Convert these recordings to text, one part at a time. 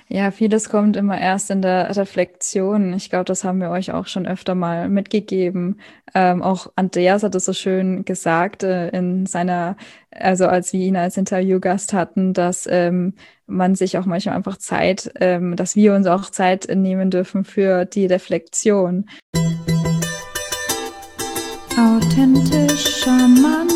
Ja, vieles kommt immer erst in der Reflexion. Ich glaube, das haben wir euch auch schon öfter mal mitgegeben. Auch Andreas hat es so schön gesagt, also als wir ihn als Interviewgast hatten, dass man sich auch manchmal einfach dass wir uns auch Zeit nehmen dürfen für die Reflexion. Authentisch, charmant.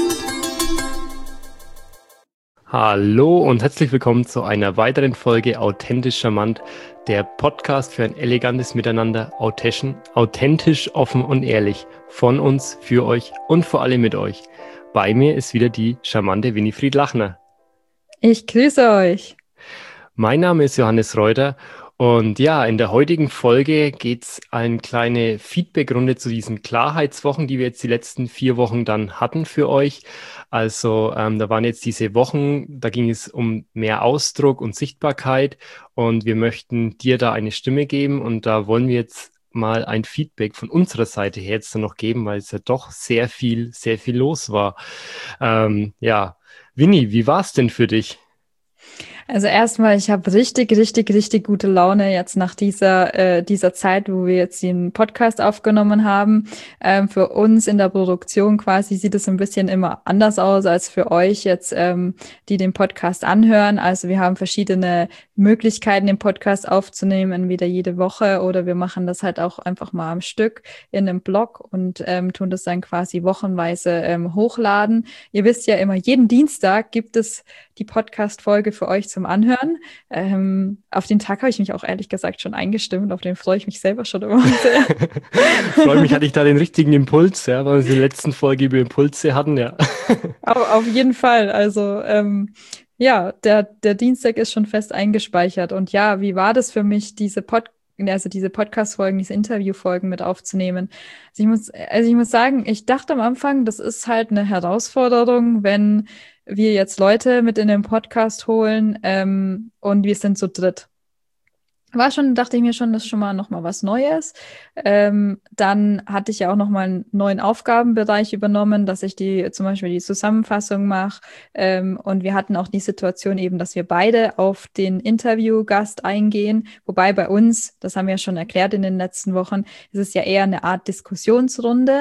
Hallo und herzlich willkommen zu einer weiteren Folge Authentisch Charmant, der Podcast für ein elegantes Miteinander, authentisch, offen und ehrlich, von uns, für euch und vor allem mit euch. Bei mir ist wieder die charmante Winifried Lachner. Ich grüße euch. Mein Name ist Johannes Reuter und ja, in der heutigen Folge geht es eine kleine Feedbackrunde zu diesen Klarheitswochen, die wir jetzt die letzten 4 Wochen dann hatten für euch. Also da waren jetzt diese Wochen, da ging es um mehr Ausdruck und Sichtbarkeit und wir möchten dir da eine Stimme geben und da wollen wir jetzt mal ein Feedback von unserer Seite her jetzt noch geben, weil es ja doch sehr viel los war. Ja, Winnie, wie war es denn für dich? Also erstmal, ich habe richtig gute Laune jetzt nach dieser Zeit, wo wir jetzt den Podcast aufgenommen haben. Für uns in der Produktion quasi sieht es ein bisschen immer anders aus als für euch jetzt, die den Podcast anhören. Also wir haben verschiedene Möglichkeiten, den Podcast aufzunehmen, entweder jede Woche oder wir machen das halt auch einfach mal am Stück in einem Blog und tun das dann quasi wochenweise hochladen. Ihr wisst ja immer, jeden Dienstag gibt es die Podcast-Folge für euch zum Anhören. Auf den Tag habe ich mich auch ehrlich gesagt schon eingestimmt, auf den freue ich mich selber schon immer sehr. Freue mich, hatte ich da den richtigen Impuls, ja, weil wir in der letzten Folge über Impulse hatten, ja. Auf jeden Fall. Also ja, der Dienstag ist schon fest eingespeichert. Und ja, wie war das für mich, diese Podcast-Folgen, diese Interview-Folgen mit aufzunehmen? Also ich muss sagen, ich dachte am Anfang, das ist halt eine Herausforderung, wenn wir jetzt Leute mit in den Podcast holen und wir sind zu dritt. Dachte ich mir schon, das ist schon mal noch mal was Neues. Dann hatte ich ja auch noch mal einen neuen Aufgabenbereich übernommen, dass ich zum Beispiel die Zusammenfassung mache. Und wir hatten auch die Situation eben, dass wir beide auf den Interviewgast eingehen. Wobei bei uns, das haben wir ja schon erklärt in den letzten Wochen, ist es ja eher eine Art Diskussionsrunde.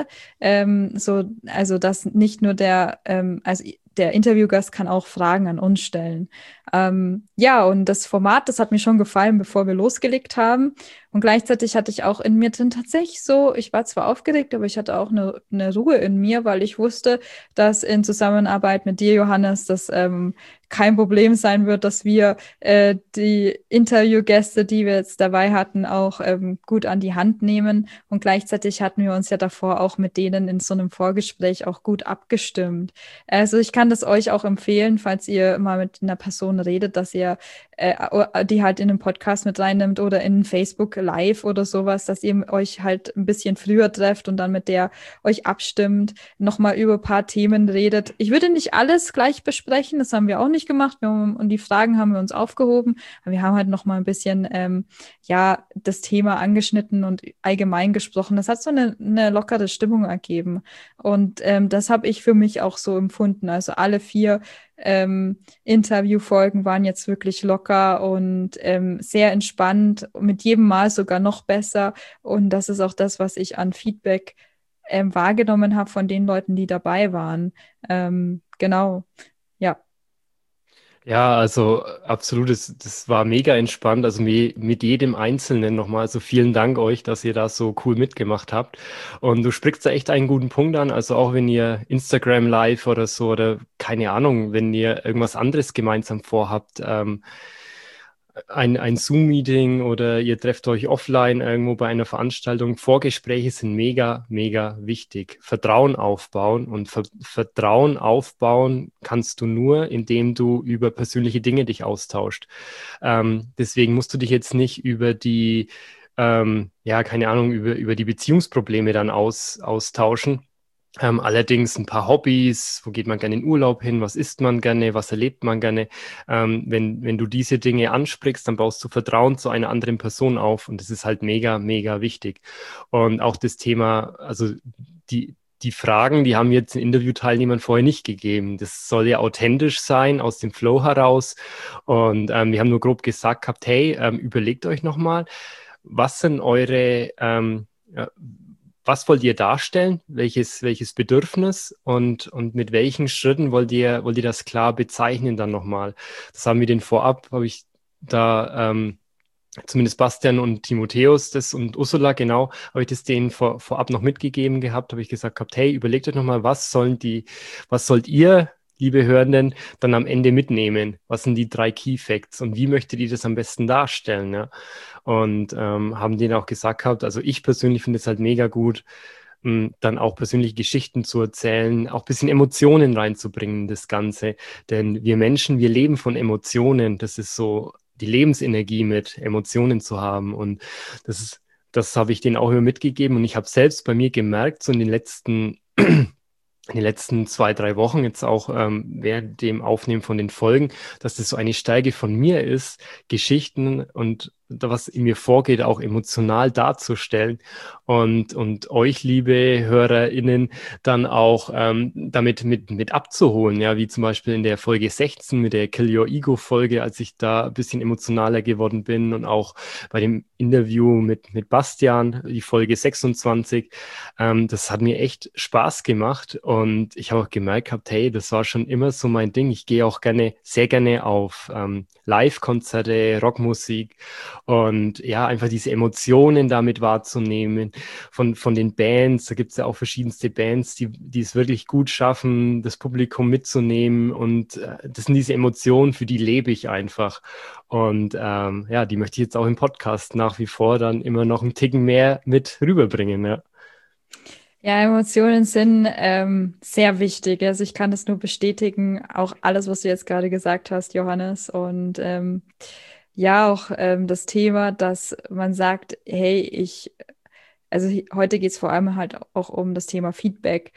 Also dass nicht nur also der Interviewgast kann auch Fragen an uns stellen. Ja, und das Format, das hat mir schon gefallen, bevor wir losgelegt haben. Und gleichzeitig hatte ich auch in mir drin tatsächlich so, ich war zwar aufgeregt, aber ich hatte auch eine Ruhe in mir, weil ich wusste, dass in Zusammenarbeit mit dir, Johannes, das kein Problem sein wird, dass wir die Interviewgäste, die wir jetzt dabei hatten, auch gut an die Hand nehmen. Und gleichzeitig hatten wir uns ja davor auch mit denen in so einem Vorgespräch auch gut abgestimmt. Also ich kann das euch auch empfehlen, falls ihr mal mit einer Person redet, dass ihr die halt in den Podcast mit reinnimmt oder in Facebook Live oder sowas, dass ihr euch halt ein bisschen früher trefft und dann mit der euch abstimmt, nochmal über ein paar Themen redet. Ich würde nicht alles gleich besprechen, das haben wir auch nicht gemacht und die Fragen haben wir uns aufgehoben, aber wir haben halt nochmal ein bisschen ja, das Thema angeschnitten und allgemein gesprochen. Das hat so eine lockere Stimmung ergeben und das habe ich für mich auch so empfunden. Also alle 4 Interviewfolgen waren jetzt wirklich locker und sehr entspannt, mit jedem Mal sogar noch besser. Und das ist auch das, was ich an Feedback wahrgenommen habe von den Leuten, die dabei waren. Genau, ja. Ja, also absolut, das war mega entspannt. Also mit jedem Einzelnen nochmal. Also vielen Dank euch, dass ihr da so cool mitgemacht habt. Und du sprichst da echt einen guten Punkt an. Also auch wenn ihr Instagram Live oder so oder keine Ahnung, wenn ihr irgendwas anderes gemeinsam vorhabt, ein Zoom-Meeting oder ihr trefft euch offline irgendwo bei einer Veranstaltung. Vorgespräche sind mega wichtig. Vertrauen aufbauen und Vertrauen aufbauen kannst du nur, indem du über persönliche Dinge dich austauscht. Deswegen musst du dich jetzt nicht über ja, keine Ahnung, über die Beziehungsprobleme dann austauschen. Allerdings ein paar Hobbys, wo geht man gerne in Urlaub hin, was isst man gerne, was erlebt man gerne. Wenn du diese Dinge ansprichst, dann baust du Vertrauen zu einer anderen Person auf und das ist halt mega wichtig. Und auch das Thema, also die Fragen, die haben jetzt den Interviewteilnehmern vorher nicht gegeben. Das soll ja authentisch sein, aus dem Flow heraus. Und wir haben nur grob gesagt gehabt, hey, überlegt euch nochmal, was sind eure, ja, was wollt ihr darstellen? Welches Bedürfnis und mit welchen Schritten wollt ihr das klar bezeichnen dann nochmal? Das haben wir den vorab, habe ich da zumindest Bastian und Timotheus und Ursula, genau, habe ich das denen vorab noch mitgegeben gehabt, habe ich gesagt gehabt, hey, überlegt euch nochmal, was sollt ihr, liebe Hörenden, dann am Ende mitnehmen? Was sind die 3 Key Facts und wie möchtet ihr das am besten darstellen? Ja? Und haben denen auch gesagt gehabt, also ich persönlich finde es halt mega gut, dann auch persönliche Geschichten zu erzählen, auch ein bisschen Emotionen reinzubringen in das Ganze. Denn wir Menschen, wir leben von Emotionen. Das ist so die Lebensenergie mit Emotionen zu haben. Und das habe ich denen auch immer mitgegeben. Und ich habe selbst bei mir gemerkt, so in den letzten 2, 3 Wochen, jetzt auch während dem Aufnehmen von den Folgen, dass das so eine Stärke von mir ist, Geschichten und was in mir vorgeht, auch emotional darzustellen und euch, liebe HörerInnen, dann auch damit mit abzuholen, ja, wie zum Beispiel in der Folge 16 mit der Kill Your Ego-Folge, als ich da ein bisschen emotionaler geworden bin und auch bei dem Interview mit Bastian, die Folge 26, das hat mir echt Spaß gemacht und ich habe auch gemerkt gehabt, hey, das war schon immer so mein Ding. Ich gehe auch sehr gerne auf Live-Konzerte, Rockmusik und ja, einfach diese Emotionen damit wahrzunehmen von den Bands. Da gibt es ja auch verschiedenste Bands, die es wirklich gut schaffen, das Publikum mitzunehmen und das sind diese Emotionen, für die lebe ich einfach. Und ja, die möchte ich jetzt auch im Podcast nach wie vor dann immer noch einen Ticken mehr mit rüberbringen, ja. Ja, Emotionen sind sehr wichtig. Also ich kann das nur bestätigen, auch alles, was du jetzt gerade gesagt hast, Johannes. Und ja, auch das Thema, dass man sagt, hey, heute geht es vor allem halt auch um das Thema Feedback.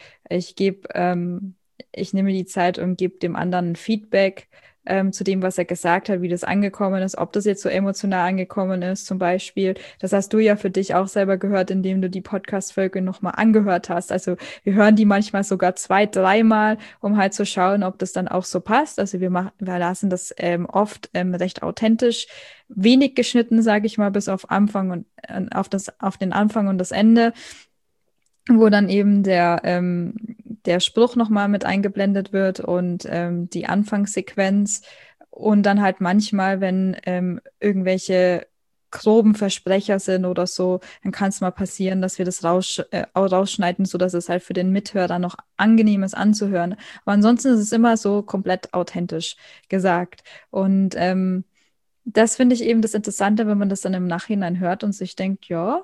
Ich nehme die Zeit und gebe dem anderen ein Feedback zu dem, was er gesagt hat, wie das angekommen ist, ob das jetzt so emotional angekommen ist, zum Beispiel. Das hast du ja für dich auch selber gehört, indem du die Podcast-Folge nochmal angehört hast. Also wir hören die manchmal sogar 2, 3 Mal, um halt zu schauen, ob das dann auch so passt. Also wir lassen das oft recht authentisch, wenig geschnitten, sage ich mal, bis auf Anfang und auf den Anfang und das Ende, wo dann eben der Spruch nochmal mit eingeblendet wird und die Anfangssequenz und dann halt manchmal, wenn irgendwelche groben Versprecher sind oder so, dann kann es mal passieren, dass wir das rausschneiden, sodass es halt für den Mithörer noch angenehm ist anzuhören. Aber ansonsten ist es immer so komplett authentisch gesagt. Und das finde ich eben das Interessante, wenn man das dann im Nachhinein hört und sich denkt, ja,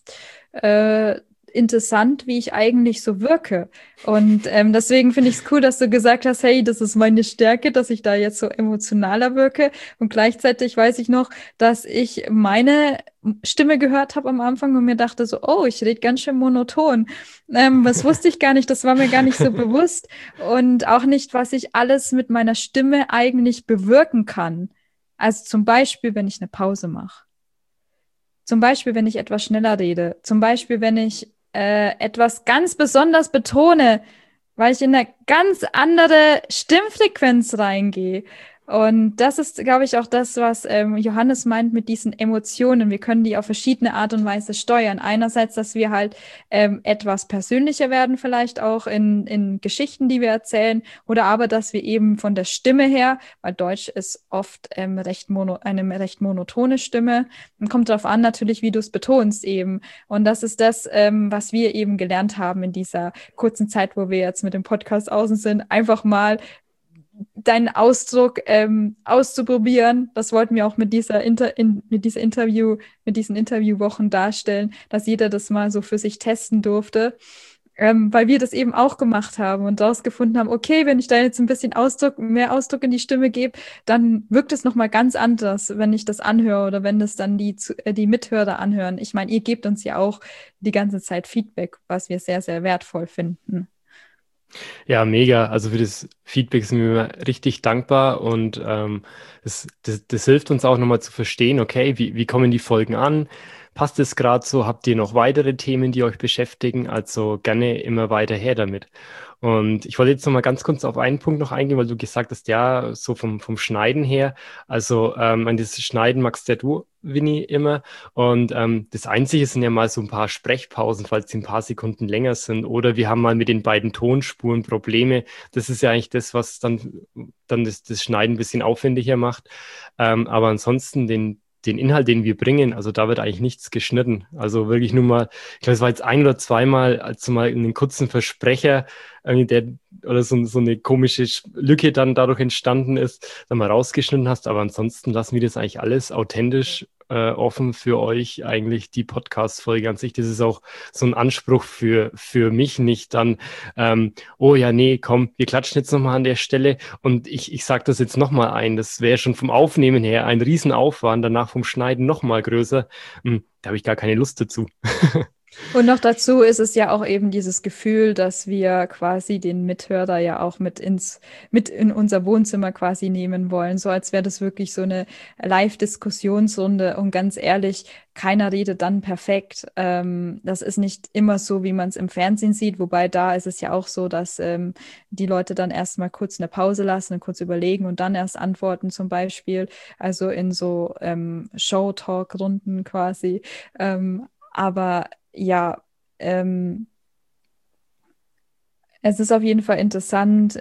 interessant, wie ich eigentlich so wirke. Und deswegen finde ich es cool, dass du gesagt hast, hey, das ist meine Stärke, dass ich da jetzt so emotionaler wirke. Und gleichzeitig weiß ich noch, dass ich meine Stimme gehört habe am Anfang und mir dachte so, oh, ich rede ganz schön monoton. Das wusste ich gar nicht, das war mir gar nicht so bewusst. Und auch nicht, was ich alles mit meiner Stimme eigentlich bewirken kann. Also zum Beispiel, wenn ich eine Pause mache. Zum Beispiel, wenn ich etwas schneller rede. Zum Beispiel, wenn ich etwas ganz besonders betone, weil ich in eine ganz andere Stimmfrequenz reingehe. Und das ist, glaube ich, auch das, was Johannes meint mit diesen Emotionen. Wir können die auf verschiedene Art und Weise steuern. Einerseits, dass wir halt etwas persönlicher werden, vielleicht auch in Geschichten, die wir erzählen, oder aber, dass wir eben von der Stimme her, weil Deutsch ist oft eine recht monotone Stimme, und kommt darauf an, natürlich, wie du es betonst eben. Und das ist das, was wir eben gelernt haben in dieser kurzen Zeit, wo wir jetzt mit dem Podcast außen sind, einfach mal deinen Ausdruck auszuprobieren. Das wollten wir auch mit diesen Interviewwochen darstellen, dass jeder das mal so für sich testen durfte, weil wir das eben auch gemacht haben und rausgefunden haben, okay, wenn ich da jetzt ein bisschen mehr Ausdruck in die Stimme gebe, dann wirkt es nochmal ganz anders, wenn ich das anhöre oder wenn das dann die Mithörer anhören. Ich meine, ihr gebt uns ja auch die ganze Zeit Feedback, was wir sehr, sehr wertvoll finden. Ja, mega. Also für das Feedback sind wir immer richtig dankbar und das hilft uns auch nochmal zu verstehen, okay, wie kommen die Folgen an? Passt es gerade so? Habt ihr noch weitere Themen, die euch beschäftigen? Also gerne immer weiter her damit. Und ich wollte jetzt noch mal ganz kurz auf einen Punkt noch eingehen, weil du gesagt hast, ja, so vom Schneiden her, also an das Schneiden magst ja du, Winnie, immer. Und das Einzige sind ja mal so ein paar Sprechpausen, falls die ein paar Sekunden länger sind. Oder wir haben mal mit den beiden Tonspuren Probleme. Das ist ja eigentlich das, was dann das Schneiden ein bisschen aufwendiger macht. Aber ansonsten den Inhalt, den wir bringen, also da wird eigentlich nichts geschnitten. Also wirklich nur mal, ich glaube, es war jetzt ein oder zweimal, als du mal einen kurzen Versprecher, oder so eine komische Lücke dann dadurch entstanden ist, dann mal rausgeschnitten hast. Aber ansonsten lassen wir das eigentlich alles authentisch offen für euch, eigentlich die Podcast-Folge an sich. Das ist auch so ein Anspruch für mich, nicht dann, oh ja, nee, komm, wir klatschen jetzt nochmal an der Stelle und ich sage das jetzt nochmal ein. Das wäre schon vom Aufnehmen her ein Riesenaufwand, danach vom Schneiden nochmal größer. Da habe ich gar keine Lust dazu. Und noch dazu ist es ja auch eben dieses Gefühl, dass wir quasi den Mithörer ja auch mit in unser Wohnzimmer quasi nehmen wollen, so als wäre das wirklich so eine Live-Diskussionsrunde. Und ganz ehrlich, keiner redet dann perfekt. Das ist nicht immer so, wie man es im Fernsehen sieht, wobei da ist es ja auch so, dass die Leute dann erstmal kurz eine Pause lassen und kurz überlegen und dann erst antworten zum Beispiel. Also in so Show-Talk-Runden quasi. Aber ja, es ist auf jeden Fall interessant,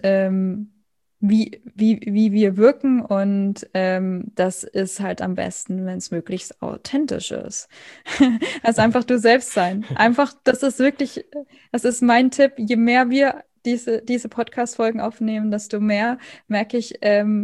wie wir wirken und das ist halt am besten, wenn es möglichst authentisch ist. Also einfach du selbst sein. Einfach, das ist wirklich, das ist mein Tipp, je mehr wir diese Podcast-Folgen aufnehmen, desto mehr merke ich,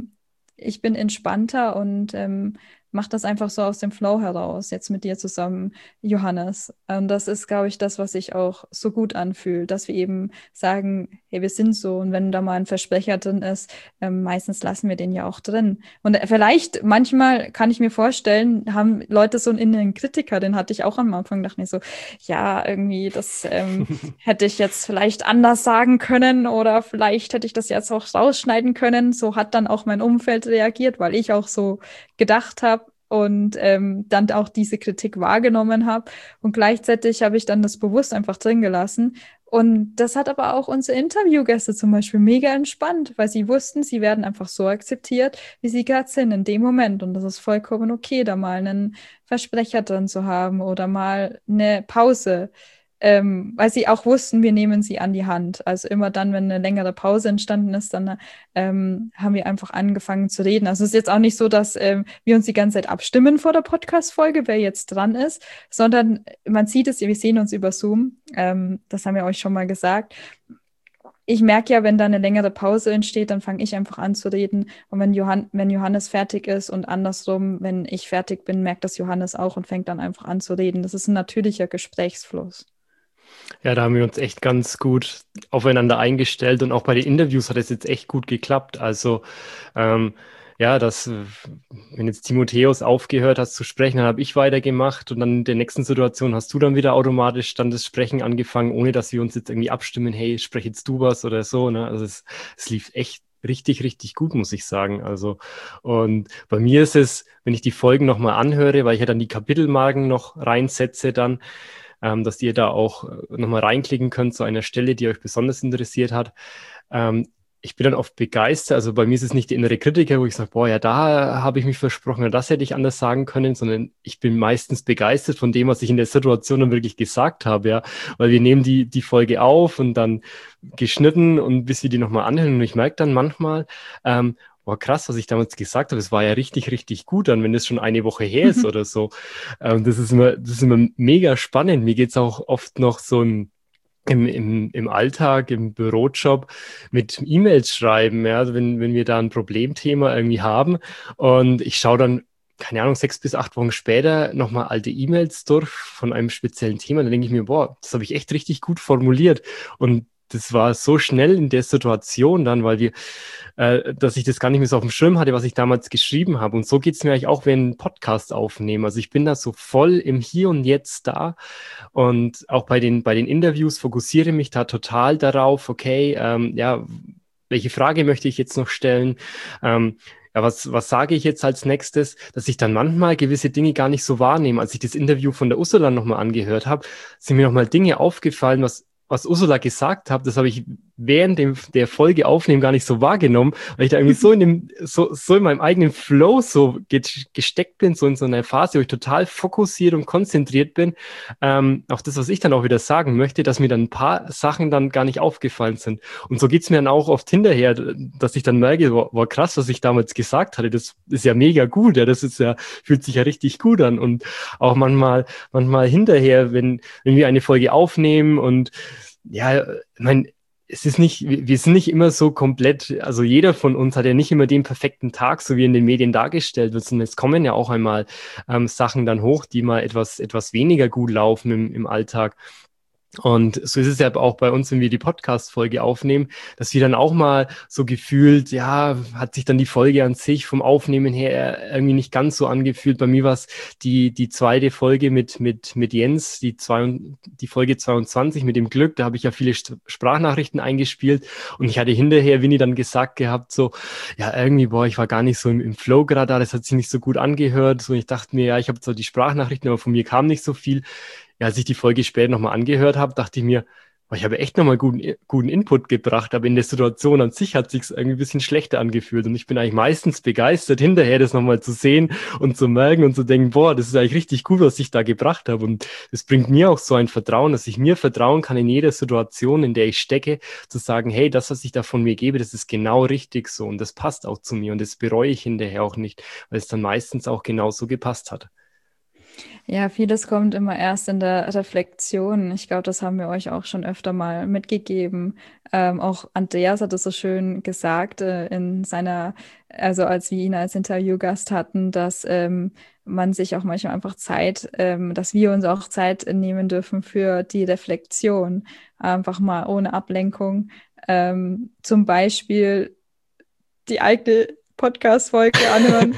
ich bin entspannter und mache das einfach so aus dem Flow heraus, jetzt mit dir zusammen, Johannes. Und das ist, glaube ich, das, was sich auch so gut anfühlt, dass wir eben sagen, hey, wir sind so. Und wenn da mal ein Versprecher drin ist, meistens lassen wir den ja auch drin. Und vielleicht, manchmal kann ich mir vorstellen, haben Leute so einen inneren Kritiker, den hatte ich auch am Anfang, dachte ich so, ja, irgendwie, das hätte ich jetzt vielleicht anders sagen können oder vielleicht hätte ich das jetzt auch rausschneiden können. So hat dann auch mein Umfeld reagiert, weil ich auch so gedacht habe und dann auch diese Kritik wahrgenommen habe. Und gleichzeitig habe ich dann das bewusst einfach drin gelassen. Und das hat aber auch unsere Interviewgäste zum Beispiel mega entspannt, weil sie wussten, sie werden einfach so akzeptiert, wie sie gerade sind in dem Moment. Und das ist vollkommen okay, da mal einen Versprecher drin zu haben oder mal eine Pause. Weil sie auch wussten, wir nehmen sie an die Hand. Also immer dann, wenn eine längere Pause entstanden ist, dann haben wir einfach angefangen zu reden. Also es ist jetzt auch nicht so, dass wir uns die ganze Zeit abstimmen vor der Podcast-Folge, wer jetzt dran ist, sondern man sieht es, wir sehen uns über Zoom. Das haben wir euch schon mal gesagt. Ich merke ja, wenn da eine längere Pause entsteht, dann fange ich einfach an zu reden. Und wenn Johannes fertig ist und andersrum, wenn ich fertig bin, merkt das Johannes auch und fängt dann einfach an zu reden. Das ist ein natürlicher Gesprächsfluss. Ja, da haben wir uns echt ganz gut aufeinander eingestellt und auch bei den Interviews hat es jetzt echt gut geklappt. Also ja, wenn jetzt Timotheus aufgehört hat zu sprechen, dann habe ich weitergemacht und dann in der nächsten Situation hast du dann wieder automatisch dann das Sprechen angefangen, ohne dass wir uns jetzt irgendwie abstimmen, hey, sprech jetzt du was oder so. Ne? Also es lief echt richtig, richtig gut, muss ich sagen. Also, und bei mir ist es, wenn ich die Folgen nochmal anhöre, weil ich ja dann die Kapitelmarken noch reinsetze dann, dass ihr da auch nochmal reinklicken könnt zu einer Stelle, die euch besonders interessiert hat. Ich bin dann oft begeistert, also bei mir ist es nicht der innere Kritiker, wo ich sage, boah, ja, da habe ich mich versprochen, das hätte ich anders sagen können, sondern ich bin meistens begeistert von dem, was ich in der Situation dann wirklich gesagt habe, ja, weil wir nehmen die Folge auf und dann geschnitten und bis wir die nochmal anhören und ich merke dann manchmal, boah, krass, was ich damals gesagt habe, das war ja richtig, richtig gut dann, wenn das schon eine Woche her ist oder so. Das ist immer mega spannend. Mir geht's auch oft noch so im Alltag, im Bürojob mit E-Mails schreiben, ja, also wenn wir da ein Problemthema irgendwie haben und ich schaue dann, keine Ahnung, 6 bis 8 Wochen später nochmal alte E-Mails durch von einem speziellen Thema, dann denke ich mir, boah, das habe ich echt richtig gut formuliert und das war so schnell in der Situation dann, weil dass ich das gar nicht mehr so auf dem Schirm hatte, was ich damals geschrieben habe. Und so geht es mir eigentlich auch, wenn wir einen Podcast aufnehmen. Also ich bin da so voll im Hier und Jetzt da. Und auch bei den Interviews fokussiere mich da total darauf, okay, ja, welche Frage möchte ich jetzt noch stellen? ja, was sage ich jetzt als nächstes, dass ich dann manchmal gewisse Dinge gar nicht so wahrnehme. Als ich das Interview von der Ursula nochmal angehört habe, sind mir nochmal Dinge aufgefallen, was Ursula gesagt hat, das habe ich während der Folge aufnehmen gar nicht so wahrgenommen, weil ich da irgendwie so in meinem eigenen Flow so gesteckt bin, so in so einer Phase, wo ich total fokussiert und konzentriert bin, auf das, was ich dann auch wieder sagen möchte, dass mir dann ein paar Sachen dann gar nicht aufgefallen sind. Und so geht's mir dann auch oft hinterher, dass ich dann merke, boah, krass, was ich damals gesagt hatte, das ist ja mega gut, ja, fühlt sich ja richtig gut an. Und auch manchmal hinterher, wenn wir eine Folge aufnehmen und ja, ich meine, wir sind nicht immer so komplett, also jeder von uns hat ja nicht immer den perfekten Tag, so wie in den Medien dargestellt wird, sondern es kommen ja auch einmal Sachen dann hoch, die mal etwas weniger gut laufen im Alltag. Und so ist es ja auch bei uns, wenn wir die Podcast-Folge aufnehmen, dass wir dann auch mal so gefühlt, ja, hat sich dann die Folge an sich vom Aufnehmen her irgendwie nicht ganz so angefühlt. Bei mir war es die zweite Folge mit Jens, die Folge 22 mit dem Glück, da habe ich ja viele Sprachnachrichten eingespielt und ich hatte hinterher Winnie dann gesagt gehabt, so, ja, irgendwie, boah, ich war gar nicht so im Flow gerade da, das hat sich nicht so gut angehört. So, ich dachte mir, ja, ich habe zwar die Sprachnachrichten, aber von mir kam nicht so viel. Ja, als ich die Folge später nochmal angehört habe, dachte ich mir, boah, ich habe echt nochmal guten Input gebracht, aber in der Situation an sich hat es sich irgendwie ein bisschen schlechter angefühlt und ich bin eigentlich meistens begeistert, hinterher das nochmal zu sehen und zu merken und zu denken, boah, das ist eigentlich richtig gut, was ich da gebracht habe und es bringt mir auch so ein Vertrauen, dass ich mir vertrauen kann in jeder Situation, in der ich stecke, zu sagen, hey, das, was ich da von mir gebe, das ist genau richtig so und das passt auch zu mir und das bereue ich hinterher auch nicht, weil es dann meistens auch genauso gepasst hat. Ja, vieles kommt immer erst in der Reflexion. Ich glaube, das haben wir euch auch schon öfter mal mitgegeben. Auch Andreas hat es so schön gesagt, also als wir ihn als Interviewgast hatten, dass man sich auch manchmal einfach dass wir uns auch Zeit nehmen dürfen für die Reflexion. Einfach mal ohne Ablenkung. Zum Beispiel die eigene Podcast-Folge anhören,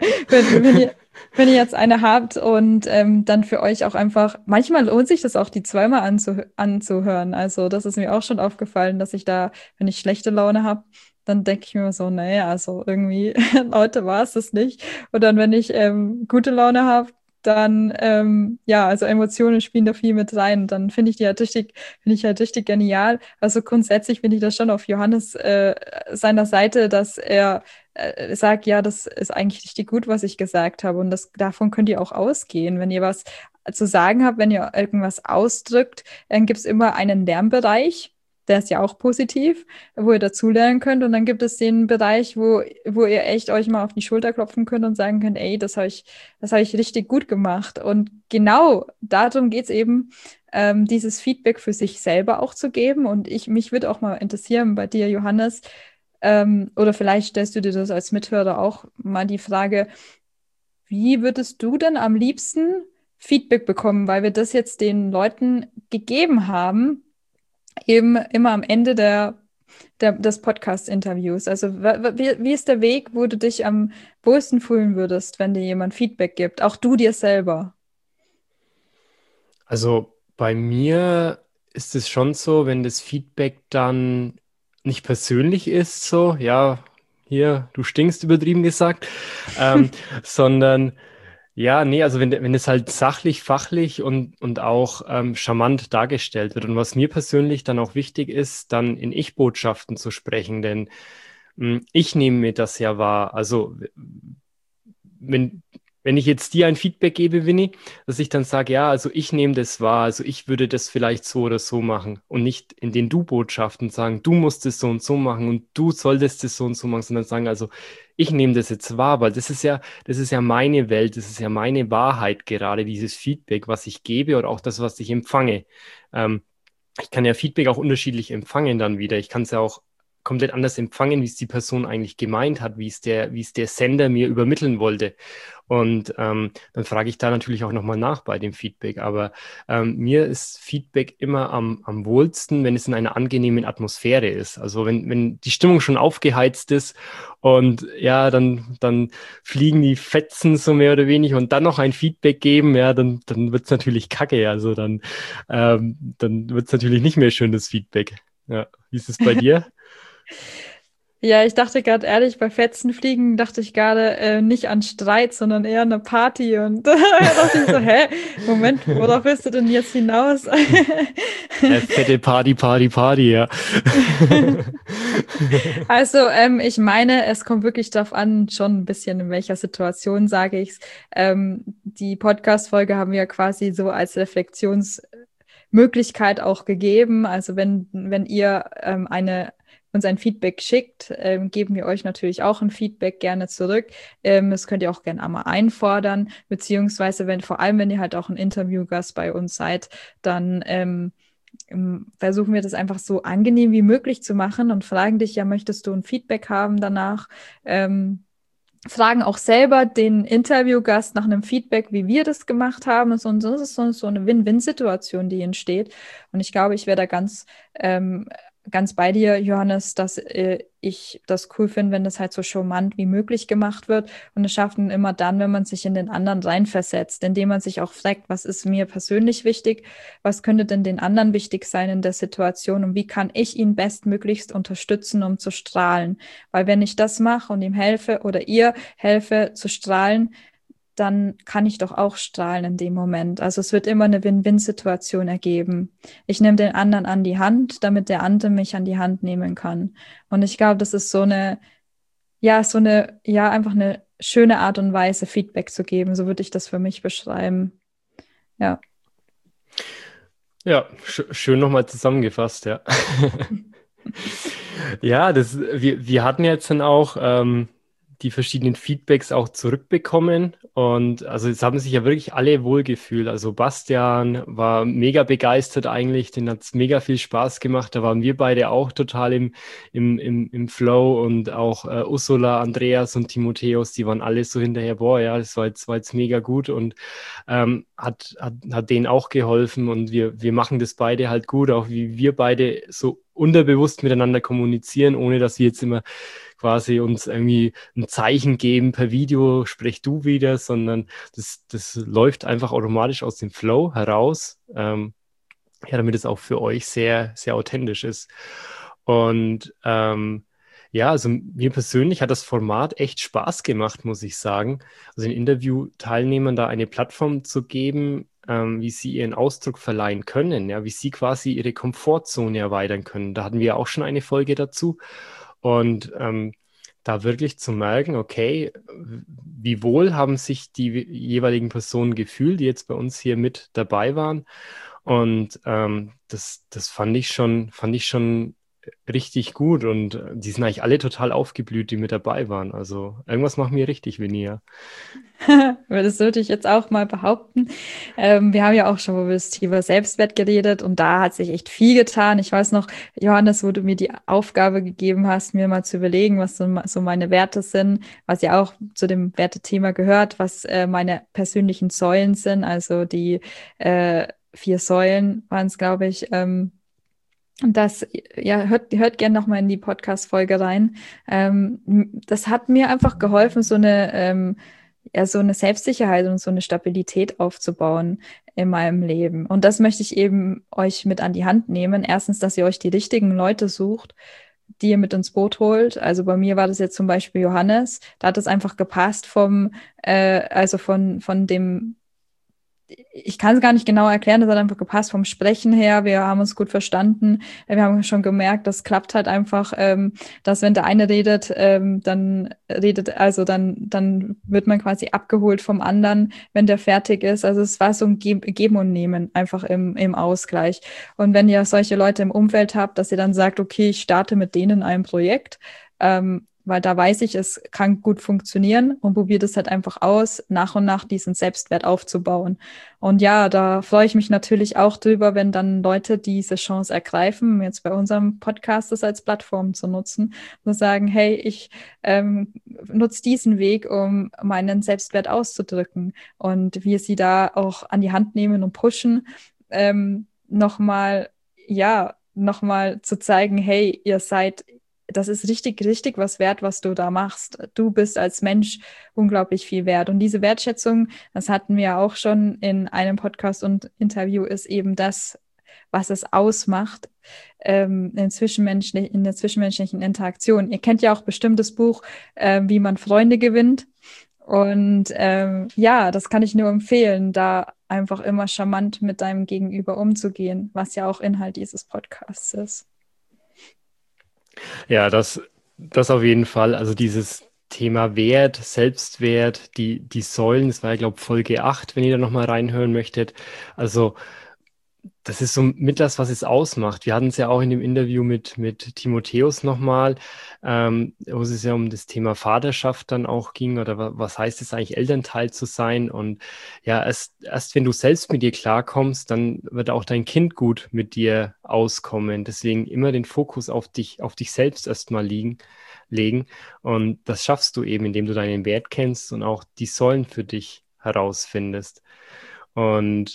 wenn ihr jetzt eine habt und dann für euch auch einfach, manchmal lohnt sich das auch, die zweimal anzuhören. Also das ist mir auch schon aufgefallen, dass ich da, wenn ich schlechte Laune habe, dann denke ich mir so, naja, also irgendwie, heute war es das nicht. Und dann, wenn ich gute Laune habe, dann, ja, also Emotionen spielen da viel mit rein. Dann finde ich halt richtig genial. Also grundsätzlich finde ich das schon auf Johannes seiner Seite, dass er sagt, ja, das ist eigentlich richtig gut, was ich gesagt habe. Und davon könnt ihr auch ausgehen. Wenn ihr was zu sagen habt, wenn ihr irgendwas ausdrückt, dann gibt es immer einen Lernbereich. Der ist ja auch positiv, wo ihr dazulernen könnt. Und dann gibt es den Bereich, wo ihr echt euch mal auf die Schulter klopfen könnt und sagen könnt, ey, das habe ich richtig gut gemacht. Und genau darum geht es eben, dieses Feedback für sich selber auch zu geben. Und mich würde auch mal interessieren bei dir, Johannes, oder vielleicht stellst du dir das als Mithörer auch mal die Frage, wie würdest du denn am liebsten Feedback bekommen, weil wir das jetzt den Leuten gegeben haben, eben immer am Ende des Podcast-Interviews. Also wie ist der Weg, wo du dich am wohlsten fühlen würdest, wenn dir jemand Feedback gibt? Auch du dir selber. Also bei mir ist es schon so, wenn das Feedback dann nicht persönlich ist, so, ja, hier, du stinkst, übertrieben gesagt, sondern ja, nee, also wenn es halt sachlich, fachlich und auch charmant dargestellt wird. Und was mir persönlich dann auch wichtig ist, dann in Ich-Botschaften zu sprechen, denn ich nehme mir das ja wahr. Also wenn ich jetzt dir ein Feedback gebe, Winnie, dass ich dann sage, ja, also ich nehme das wahr, also ich würde das vielleicht so oder so machen und nicht in den Du-Botschaften sagen, du musst es so und so machen und du solltest es so und so machen, sondern sagen, also ich nehme das jetzt wahr, weil das ist ja meine Welt, das ist ja meine Wahrheit gerade, dieses Feedback, was ich gebe oder auch das, was ich empfange. Ich kann ja Feedback auch unterschiedlich empfangen dann wieder. Ich kann es ja auch komplett anders empfangen, wie es die Person eigentlich gemeint hat, wie es der Sender mir übermitteln wollte. Und dann frage ich da natürlich auch nochmal nach bei dem Feedback. Aber mir ist Feedback immer am wohlsten, wenn es in einer angenehmen Atmosphäre ist. Also wenn die Stimmung schon aufgeheizt ist und ja, dann fliegen die Fetzen so mehr oder weniger und dann noch ein Feedback geben, ja, dann wird es natürlich kacke. Also dann wird es natürlich nicht mehr schön, das Feedback. Ja, wie ist es bei dir? Ja, ich dachte gerade ehrlich, bei Fetzenfliegen dachte ich gerade nicht an Streit, sondern eher eine Party. Und da dachte ich so, hä, Moment, worauf willst du denn jetzt hinaus? Fette Party, Party, Party, ja. Also, ich meine, es kommt wirklich darauf an, schon ein bisschen in welcher Situation sage ich's. Die Podcast-Folge haben wir ja quasi so als Reflexionsmöglichkeit auch gegeben. Also, wenn ihr uns ein Feedback schickt, geben wir euch natürlich auch ein Feedback gerne zurück. Das könnt ihr auch gerne einmal einfordern, beziehungsweise vor allem, wenn ihr halt auch ein Interviewgast bei uns seid, dann versuchen wir das einfach so angenehm wie möglich zu machen und fragen dich, ja, möchtest du ein Feedback haben danach? Fragen auch selber den Interviewgast nach einem Feedback, wie wir das gemacht haben. Und so ist es so eine Win-Win-Situation, die entsteht. Und ich glaube, ich wäre da ganz bei dir, Johannes, dass ich das cool finde, wenn das halt so charmant wie möglich gemacht wird. Und es schafft man immer dann, wenn man sich in den anderen reinversetzt, indem man sich auch fragt, was ist mir persönlich wichtig, was könnte denn den anderen wichtig sein in der Situation und wie kann ich ihn bestmöglichst unterstützen, um zu strahlen. Weil wenn ich das mache und ihm helfe oder ihr helfe zu strahlen, dann kann ich doch auch strahlen in dem Moment. Also es wird immer eine Win-Win-Situation ergeben. Ich nehme den anderen an die Hand, damit der andere mich an die Hand nehmen kann. Und ich glaube, das ist einfach eine schöne Art und Weise, Feedback zu geben. So würde ich das für mich beschreiben. Ja. Ja, schön nochmal zusammengefasst, ja. Ja, wir hatten jetzt dann auch die verschiedenen Feedbacks auch zurückbekommen und also es haben sich ja wirklich alle wohlgefühlt. Also Bastian war mega begeistert eigentlich, den hat es mega viel Spaß gemacht. Da waren wir beide auch total im Flow und auch Ursula, Andreas und Timotheus, die waren alle so hinterher, boah, ja, das war jetzt mega gut und hat denen auch geholfen und wir machen das beide halt gut, auch wie wir beide so unterbewusst miteinander kommunizieren, ohne dass wir jetzt immer quasi uns irgendwie ein Zeichen geben per Video, sprech du wieder, sondern das läuft einfach automatisch aus dem Flow heraus, ja, damit es auch für euch sehr, sehr authentisch ist. Und ja, also mir persönlich hat das Format echt Spaß gemacht, muss ich sagen. Also den Interviewteilnehmern da eine Plattform zu geben, wie sie ihren Ausdruck verleihen können, ja, wie sie quasi ihre Komfortzone erweitern können. Da hatten wir auch schon eine Folge dazu. Und da wirklich zu merken, okay, wie wohl haben sich die jeweiligen Personen gefühlt, die jetzt bei uns hier mit dabei waren. Und das fand ich schon richtig gut. Und die sind eigentlich alle total aufgeblüht, die mit dabei waren. Also irgendwas machen wir richtig, Vinia. Das würde ich jetzt auch mal behaupten. Wir haben ja auch schon über das Thema Selbstwert geredet und da hat sich echt viel getan. Ich weiß noch, Johannes, wo du mir die Aufgabe gegeben hast, mir mal zu überlegen, was so meine Werte sind, was ja auch zu dem Wertethema gehört, was meine persönlichen Säulen sind, also die 4 Säulen waren es, glaube ich. Das, ja, hört gerne nochmal in die Podcast-Folge rein. Das hat mir einfach geholfen, so eine Selbstsicherheit und so eine Stabilität aufzubauen in meinem Leben. Und das möchte ich eben euch mit an die Hand nehmen. Erstens, dass ihr euch die richtigen Leute sucht, die ihr mit ins Boot holt. Also bei mir war das jetzt zum Beispiel Johannes. Da hat es einfach gepasst von dem, ich kann es gar nicht genau erklären, das hat einfach gepasst vom Sprechen her. Wir haben uns gut verstanden. Wir haben schon gemerkt, das klappt halt einfach, dass wenn der eine redet, dann wird man quasi abgeholt vom anderen, wenn der fertig ist. Also es war so ein Geben und Nehmen einfach im Ausgleich. Und wenn ihr solche Leute im Umfeld habt, dass ihr dann sagt, okay, ich starte mit denen ein Projekt, weil da weiß ich, es kann gut funktionieren und probiert es halt einfach aus, nach und nach diesen Selbstwert aufzubauen. Und ja, da freue ich mich natürlich auch drüber, wenn dann Leute diese Chance ergreifen, jetzt bei unserem Podcast das als Plattform zu nutzen und sagen, hey, ich nutze diesen Weg, um meinen Selbstwert auszudrücken und wir sie da auch an die Hand nehmen und pushen, nochmal zu zeigen, hey, das ist richtig, richtig was wert, was du da machst. Du bist als Mensch unglaublich viel wert. Und diese Wertschätzung, das hatten wir auch schon in einem Podcast und Interview, ist eben das, was es ausmacht in der zwischenmenschlichen Interaktion. Ihr kennt ja auch bestimmt das Buch, wie man Freunde gewinnt. Und ja, das kann ich nur empfehlen, da einfach immer charmant mit deinem Gegenüber umzugehen, was ja auch Inhalt dieses Podcasts ist. Ja, das auf jeden Fall. Also dieses Thema Wert, Selbstwert, die Säulen, das war ja, glaube ich, Folge 8, wenn ihr da nochmal reinhören möchtet. Also das ist so mit das, was es ausmacht. Wir hatten es ja auch in dem Interview mit Timotheus nochmal, wo es ja um das Thema Vaterschaft dann auch ging oder was heißt es eigentlich, Elternteil zu sein. Und ja, erst wenn du selbst mit dir klarkommst, dann wird auch dein Kind gut mit dir auskommen. Deswegen immer den Fokus auf dich selbst erstmal legen. Und das schaffst du eben, indem du deinen Wert kennst und auch die Säulen für dich herausfindest. Und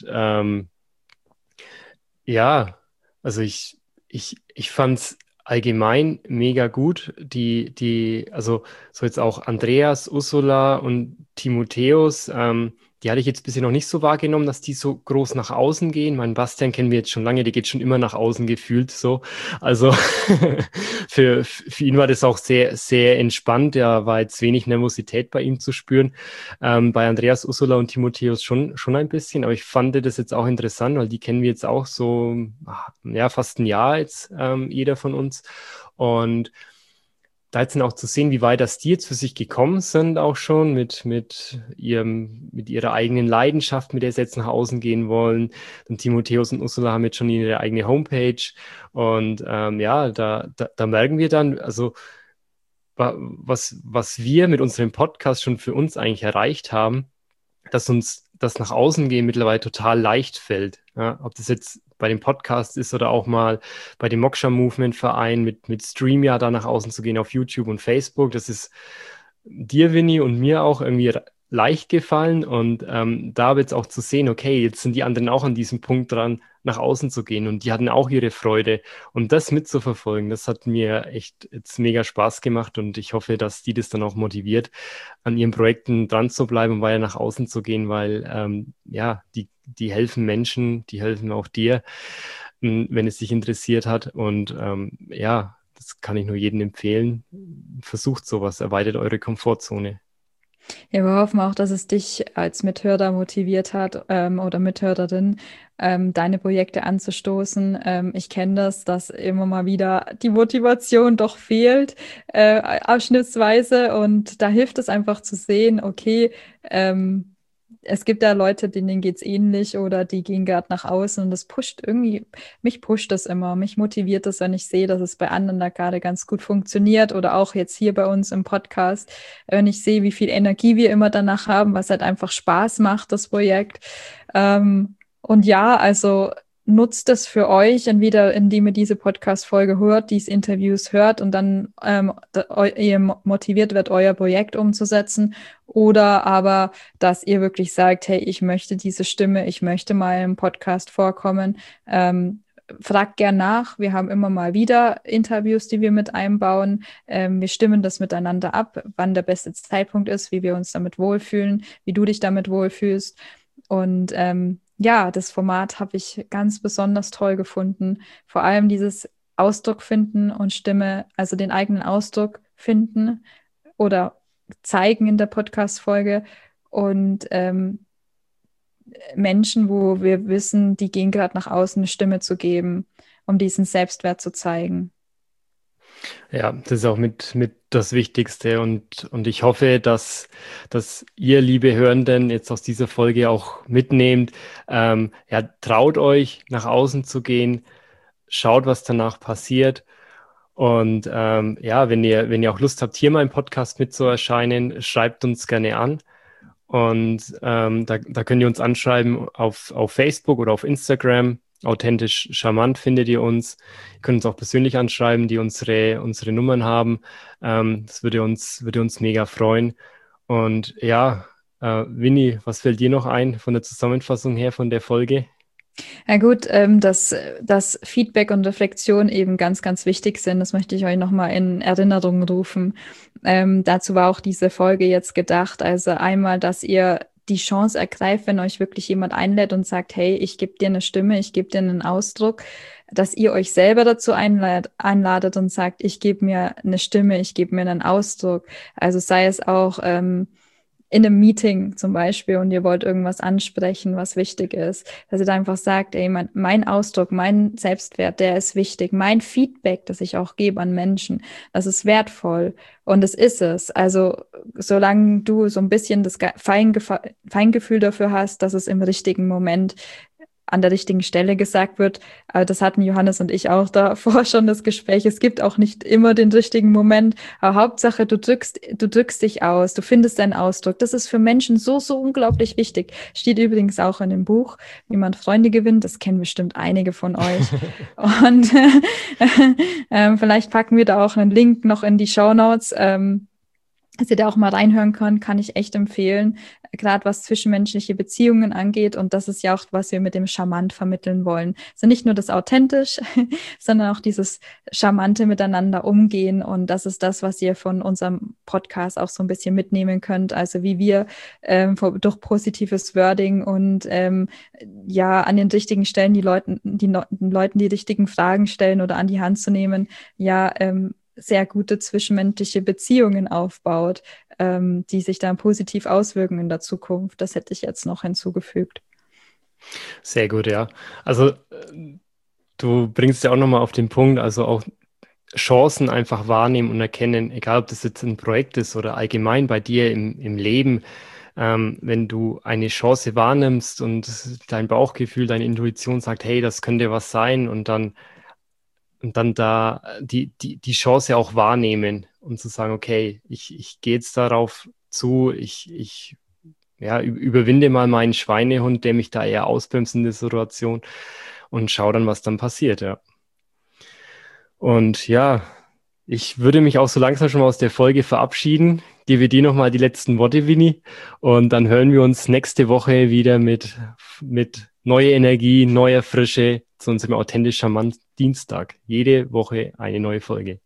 ja, also ich fand es allgemein mega gut. Also so jetzt auch Andreas, Ursula und Timotheus, die hatte ich jetzt bisher noch nicht so wahrgenommen, dass die so groß nach außen gehen. Meinen Bastian kennen wir jetzt schon lange, der geht schon immer nach außen gefühlt so. Also für ihn war das auch sehr, sehr entspannt. Da war jetzt wenig Nervosität bei ihm zu spüren. Bei Andreas, Ursula und Timotheus schon ein bisschen, aber ich fand das jetzt auch interessant, weil die kennen wir jetzt auch so, ja, fast ein Jahr jetzt, jeder von uns. Und da jetzt dann auch zu sehen, wie weit das die jetzt für sich gekommen sind, auch schon mit ihrer eigenen Leidenschaft, mit der sie jetzt nach außen gehen wollen. Und Timotheus und Ursula haben jetzt schon ihre eigene Homepage. Und ja, da merken wir dann, also was wir mit unserem Podcast schon für uns eigentlich erreicht haben, dass uns das nach außen gehen mittlerweile total leicht fällt. Ja, ob das jetzt bei dem Podcast ist oder auch mal bei dem Moksha Movement Verein mit StreamYard da nach außen zu gehen auf YouTube und Facebook. Das ist dir, Winnie, und mir auch irgendwie leicht gefallen. Und da wird es auch zu sehen, okay, jetzt sind die anderen auch an diesem Punkt dran, nach außen zu gehen. Und die hatten auch ihre Freude. Und das mitzuverfolgen, das hat mir echt jetzt mega Spaß gemacht. Und ich hoffe, dass die das dann auch motiviert, an ihren Projekten dran zu bleiben und weiter nach außen zu gehen, weil ja, die helfen Menschen, die helfen auch dir, wenn es dich interessiert hat. Und ja, das kann ich nur jedem empfehlen. Versucht sowas, erweitert eure Komfortzone. Ja, wir hoffen auch, dass es dich als Mithörer motiviert hat oder Mithörerin, deine Projekte anzustoßen. Ich kenne das, dass immer mal wieder die Motivation doch fehlt, abschnittsweise. Und da hilft es einfach zu sehen, okay, es gibt da Leute, denen geht es ähnlich oder die gehen gerade nach außen und das pusht irgendwie, mich pusht das immer, mich motiviert das, wenn ich sehe, dass es bei anderen da gerade ganz gut funktioniert oder auch jetzt hier bei uns im Podcast, wenn ich sehe, wie viel Energie wir immer danach haben, was halt einfach Spaß macht, das Projekt. Und ja, also nutzt es für euch, entweder indem ihr diese Podcast-Folge hört, diese Interviews hört und dann ihr motiviert wird, euer Projekt umzusetzen, oder aber, dass ihr wirklich sagt, hey, ich möchte diese Stimme, ich möchte mal im Podcast vorkommen. Fragt gern nach. Wir haben immer mal wieder Interviews, die wir mit einbauen. Wir stimmen das miteinander ab, wann der beste Zeitpunkt ist, wie wir uns damit wohlfühlen, wie du dich damit wohlfühlst. Und ja, das Format habe ich ganz besonders toll gefunden. Vor allem dieses Ausdruck finden und Stimme, also den eigenen Ausdruck finden oder zeigen in der Podcast-Folge und Menschen, wo wir wissen, die gehen gerade nach außen, eine Stimme zu geben, um diesen Selbstwert zu zeigen. Ja, das ist auch mit das Wichtigste und ich hoffe, dass ihr, liebe Hörenden, jetzt aus dieser Folge auch mitnehmt. Ja, traut euch, nach außen zu gehen, schaut, was danach passiert. Und ja, wenn ihr auch Lust habt, hier mal im Podcast mitzuerscheinen, schreibt uns gerne an. Und da könnt ihr uns anschreiben auf Facebook oder auf Instagram. Authentisch charmant findet ihr uns. Ihr könnt uns auch persönlich anschreiben, die unsere Nummern haben. Das würde uns mega freuen. Und ja, Winnie, was fällt dir noch ein von der Zusammenfassung her von der Folge? Ja gut, dass Feedback und Reflexion eben ganz, ganz wichtig sind. Das möchte ich euch nochmal in Erinnerung rufen. Dazu war auch diese Folge jetzt gedacht. Also einmal, dass ihr die Chance ergreift, wenn euch wirklich jemand einlädt und sagt, hey, ich gebe dir eine Stimme, ich gebe dir einen Ausdruck, dass ihr euch selber dazu einladet und sagt, ich gebe mir eine Stimme, ich gebe mir einen Ausdruck. Also sei es auch in einem Meeting zum Beispiel und ihr wollt irgendwas ansprechen, was wichtig ist, dass ihr da einfach sagt, ey, mein Ausdruck, mein Selbstwert, der ist wichtig. Mein Feedback, das ich auch gebe an Menschen, das ist wertvoll und es ist es. Also solange du so ein bisschen das Feingefühl dafür hast, dass es im richtigen Moment an der richtigen Stelle gesagt wird. Das hatten Johannes und ich auch davor schon das Gespräch. Es gibt auch nicht immer den richtigen Moment, aber Hauptsache, du drückst dich aus, du findest deinen Ausdruck. Das ist für Menschen so, so unglaublich wichtig. Steht übrigens auch in dem Buch, wie man Freunde gewinnt. Das kennen bestimmt einige von euch. Und vielleicht packen wir da auch einen Link noch in die Shownotes. Dass ihr da auch mal reinhören könnt, kann ich echt empfehlen, gerade was zwischenmenschliche Beziehungen angeht. Und das ist ja auch, was wir mit dem Charmant vermitteln wollen. Also nicht nur das authentisch, sondern auch dieses charmante Miteinander umgehen. Und das ist das, was ihr von unserem Podcast auch so ein bisschen mitnehmen könnt. Also wie wir durch positives Wording und ja an den richtigen Stellen den Leuten die richtigen Fragen stellen oder an die Hand zu nehmen, ja, sehr gute zwischenmenschliche Beziehungen aufbaut, die sich dann positiv auswirken in der Zukunft. Das hätte ich jetzt noch hinzugefügt. Sehr gut, ja. Also du bringst ja auch nochmal auf den Punkt, also auch Chancen einfach wahrnehmen und erkennen, egal ob das jetzt ein Projekt ist oder allgemein bei dir im Leben, wenn du eine Chance wahrnimmst und dein Bauchgefühl, deine Intuition sagt, hey, das könnte was sein und dann da die Chance auch wahrnehmen und zu sagen, okay, ich gehe jetzt darauf zu, ich überwinde mal meinen Schweinehund, der mich da eher ausbremst in der Situation und schau dann, was dann passiert, ja. Und ja, ich würde mich auch so langsam schon mal aus der Folge verabschieden. Gebe dir nochmal die letzten Worte, Winnie. Und dann hören wir uns nächste Woche wieder mit neuer Energie, neuer Frische zu unserem authentisch charmant Dienstag. Jede Woche eine neue Folge.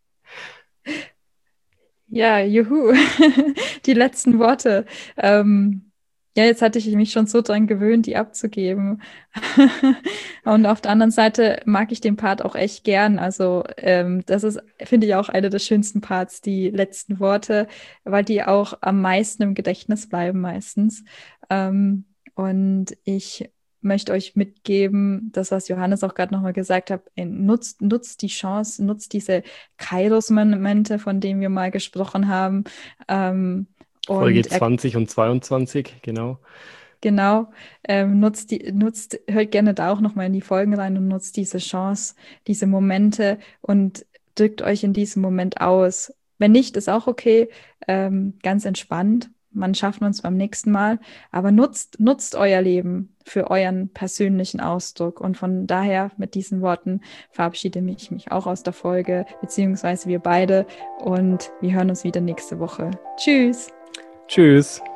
Ja, juhu. Die letzten Worte. Ja, jetzt hatte ich mich schon so dran gewöhnt, die abzugeben. Und auf der anderen Seite mag ich den Part auch echt gern. Also das ist, finde ich, auch einer der schönsten Parts, die letzten Worte, weil die auch am meisten im Gedächtnis bleiben meistens. Und ich möchte euch mitgeben, das, was Johannes auch gerade nochmal gesagt hat, nutzt die Chance, nutzt diese Kairos-Momente, von denen wir mal gesprochen haben. Folge 20 und 22, genau. Genau, hört gerne da auch nochmal in die Folgen rein und nutzt diese Chance, diese Momente und drückt euch in diesem Moment aus. Wenn nicht, ist auch okay, ganz entspannt. Man schafft uns beim nächsten Mal, aber nutzt euer Leben für euren persönlichen Ausdruck. Und von daher mit diesen Worten verabschiede ich mich auch aus der Folge, beziehungsweise wir beide. Und wir hören uns wieder nächste Woche. Tschüss. Tschüss.